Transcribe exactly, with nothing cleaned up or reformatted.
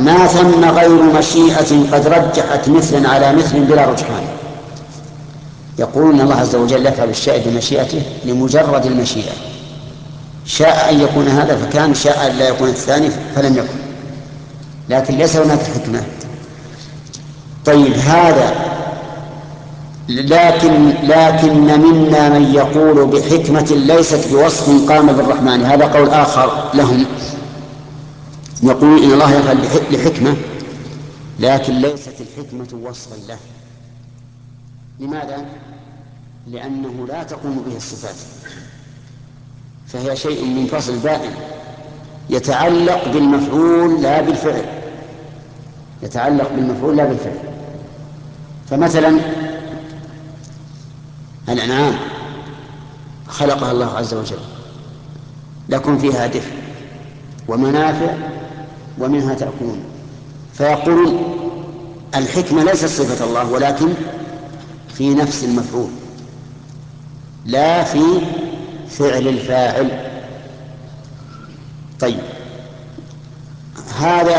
ما ثم غير مشيئة قد رجحت مثلا على مثل بلا رجحان. يقول إن الله عز وجل يفعل الشيء بمشيئته لمجرد المشيئة، شاء أن يكون هذا فكان، شاء أن لا يكون الثاني فلم يكن، لكن ليس هناك حكمة. طيب هذا لكن لكن منا من يقول بحكمة ليست بوصف قام بالرحمن، هذا قول آخر لهم، يقول إن الله يفعل بحكمة لكن ليست الحكمة وصفا له. لماذا؟ لأنه لا تقوم به الصفات، فهي شيء منفصل بائن يتعلق بالمفعول لا بالفعل، يتعلق بالمفعول لا بالفعل. فمثلا الأنعام خلقها الله عز وجل لكم فيها دفء ومنافع ومنها تأكلون، فيقول الحكمة ليست صفة الله ولكن في نفس المفعول لا في فعل الفاعل. طيب هذا